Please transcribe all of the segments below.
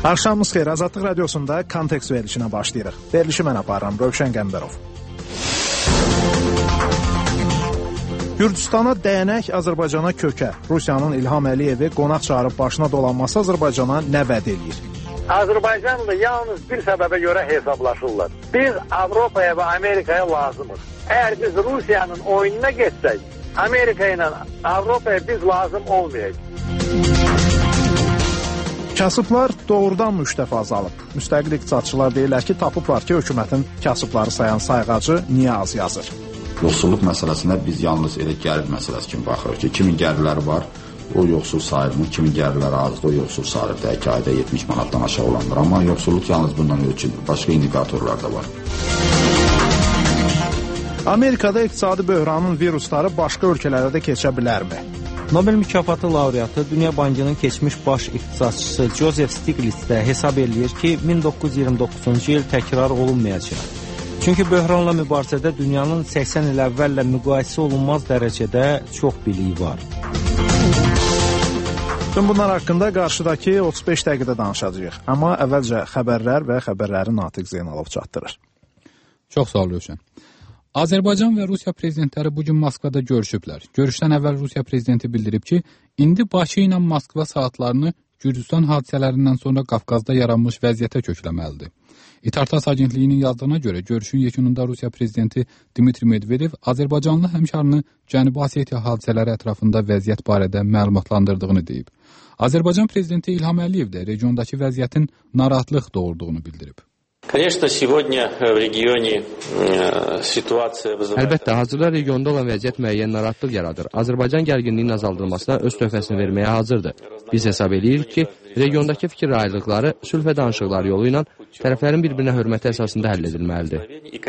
Axşamınız xeyir, Azadlıq Radiosunda Kontekst verilişinə başlayırıq. Verilişi mən aparıram, Rövşən Qəmbərov. Gürcüstana dəyənək, Azərbaycana kökə. Rusiyanın İlham Əliyevi qonaq çağırıb başına dolanması Azərbaycana nə vəd eləyir? Azərbaycanla yalnız bir səbəbə görə hesablaşırlar. Biz Avropaya və Amerikaya lazımıq. Əgər biz Rusiyanın oyununa getsək, Amerika ilə Avropaya biz lazım olmayacaq. Kasıblar doğrudan müştəfi azalıb. Müstəqil iqtisadçılar deyirlər ki, tapıblar ki, hökumətin kasıbları sayan sayğacı niyə az yazır? Yoxsulluq məsələsinə biz yalnız elə gəlir məsələsi kimi baxırıq ki, kimin gəlirləri var, o yoxsul sayılmır, kimin gəlirləri azdır, o yoxsul sayılır. Deyək ki, ayda 70 manatdan aşağı olandır. Amma yoxsulluq yalnız bundan ölçülür. Başqa indikatorlar da var. Amerikada iqtisadi böhranın virusları başqa ölkələrə də keçə bilərmi? Nobel mükafatı laureatı Dünya Bankının keçmiş baş iqtisadçısı Joseph Stiglitz də hesab eləyir ki, 1929-cu il təkrar olunmayacaq. Çünki böhranla mübarizədə dünyanın 80 il əvvəllə müqayisə olunmaz dərəcədə çox biliyi var. Tüm bunlar haqqında qarşıdakı 35 dəqiqədə danışacağıq. Amma əvvəlcə xəbərlər və xəbərləri Natiq Zeynalov çatdırır. Çox sağ ol, Rövşən. Azərbaycan və Rusiya prezidentləri bugün Moskvada görüşüblər. Görüşdən əvvəl Rusiya prezidenti bildirib ki, indi Bakı ilə Moskva saatlarını Gürcüstan hadisələrindən sonra Qafqazda yaranmış vəziyyətə kökləməlidir. İTARTAS agentliyinin yazdığına görə görüşün yekununda Rusiya prezidenti Dmitri Medvedev Azərbaycanlı həmkarını Cənubi Osetiya hadisələri ətrafında vəziyyət barədə məlumatlandırdığını deyib. Azərbaycan prezidenti İlham Əliyev də regiondakı vəziyyətin narahatlıq doğurduğunu bildirib. Əlbəttə, hazırda regionda olan vəziyyət müəyyən narahatlıq yaradır. Azərbaycan gərginliyin azaldılmasına öz töhfəsini verməyə hazırdır. Biz hesab edirik ki, regiondakı fikir ayrılıqları sülh və danışıqlar yolu ilə tərəflərin bir-birinə hörməti əsasında həll edilməlidir.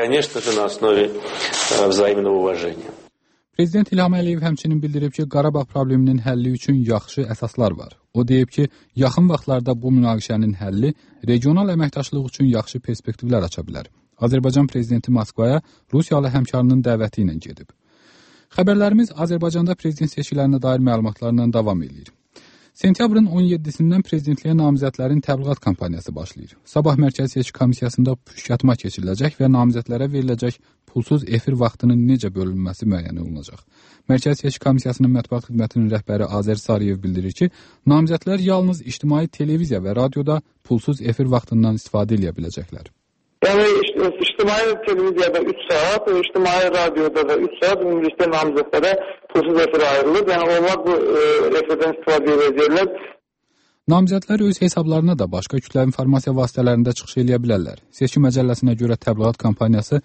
Prezident İlham Əliyev həmçinin bildirib ki, Qarabağ probleminin həlli üçün yaxşı əsaslar var. O deyib ki, yaxın vaxtlarda bu münaqişənin həlli regional əməkdaşlıq üçün yaxşı perspektivlər aça bilər. Azərbaycan prezidenti Moskvaya Rusiyalı həmkarının dəvəti ilə gedib. Xəbərlərimiz Azərbaycanda prezident seçkilərinə dair məlumatlarla davam edir. Sentyabrın 17-sindən prezidentliyə namizədlərin təbliğat kampaniyası başlayır. Sabah Mərkəzi Seçki Komissiyasında püşkatma keçiriləcək və namizədlərə veriləcək pulsuz efir vaxtının necə bölünməsi müəyyən olunacaq. Mərkəzi Seçki Komissiyasının mətbuat xidmətinin rəhbəri Azər Sarıyev bildirir ki, namizədlər yalnız ictimai televiziya və radioda pulsuz efir vaxtından istifadə edə biləcəklər. Yəni, ictimai televiziyada 3 saat, ictimai radioda da 3 saat ümumilikdə namizədlərə pulsuz efir ayrılır. Yəni, onlar bu efirdən istifadə edəcəklər. Namizədlər öz hesablarına da başqa kütləvi informasiya vasitələrində çıxış edə bilərlər. Seçki məcəlləsinə görə təbliğat kampaniyası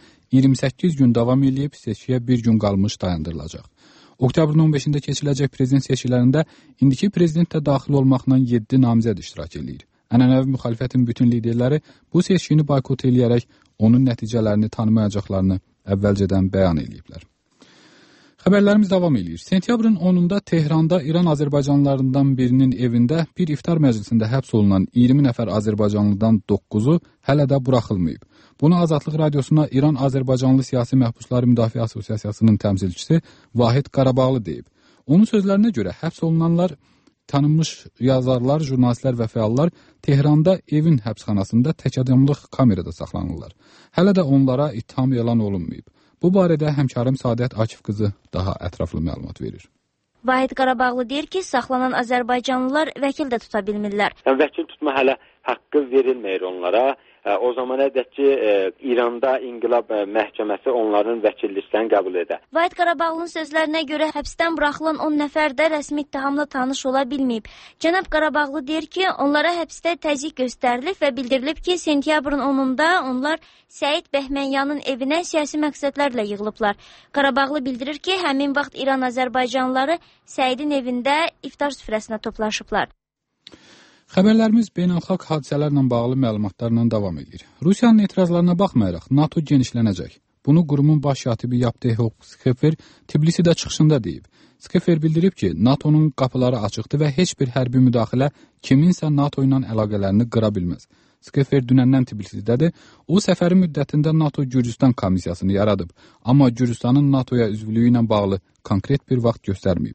28 gün davam edib, seçkiyə bir gün qalmış dayandırılacaq. Oktyabrın 15-də keçiriləcək prezident seçkilərində indiki prezident də daxil olmaqla 7 namizəd iştirak edir. Ənənəvi müxalifətin bütün liderləri bu seçkini boykot edərək onun nəticələrini tanımayacaqlarını əvvəlcədən bəyan ediblər. Xəbərlərimiz davam edir. Sentyabrın 10-da Tehranda İran azərbaycanlılarından birinin evində bir iftar məclisində həbs olunan 20 nəfər azərbaycanlıdan 9-u hələ də buraxılmayıb. Bunu Azadlıq Radiosuna İran Azərbaycanlı Siyasi Məhbusları Müdafiə Assosiasiyasının təmsilçisi Vahid Qarabağlı deyib. Onun sözlərinə görə həbs olunanlar tanınmış yazarlar, jurnalistlər və fəallar Tehranda evin həbsxanasında təkadamlıq kamerada saxlanırlar. Hələ də onlara ittiham elan olunmayıb. Bu barədə həmkarım Saadət Akif qızı daha ətraflı məlumat verir. Vahid Qarabağlı deyir ki, saxlanan azərbaycanlılar vəkil də tuta bilmirlər. Vəkil tutma hələ haqqı verilmir onlara. O zamanədək ki, İranda İnqilab Məhkəməsi onların vəkilliklərini qəbul edə. Vahid Qarabağlının sözlərinə görə həbsdən buraxılan 10 nəfər də rəsmi ittihamla tanış ola bilməyib. Cənab Qarabağlı deyir ki, onlara həbsdə təzyiq göstərilib və bildirilib ki, sentyabrın 10-da onlar Səid Bəhmənyanın evinə siyasi məqsədlərlə yığılıblar. Qarabağlı bildirir ki, həmin vaxt İran azərbaycanlıları Səidin evində iftar süfrəsinə toplaşıblar. Xəbərlərimiz beynəlxalq hadisələrlə bağlı məlumatlarla davam edir. Rusiyanın etirazlarına baxmayaraq NATO genişlənəcək. Bunu qurumun baş katibi Yaptehok Skiffer Tbilisidə çıxışında deyib. Skiffer bildirib ki, NATO'nun qapıları açıqdır və heç bir hərbi müdaxilə kiminsə NATO ilə əlaqələrini qıra bilməz. Skiffer dünəndən Tbilisidədir. O səfəri müddətində NATO Gürcüstan komissiyasını yaradıb, amma Gürcüstanın NATO'ya üzvlüyü ilə bağlı konkret bir vaxt göstərməyib.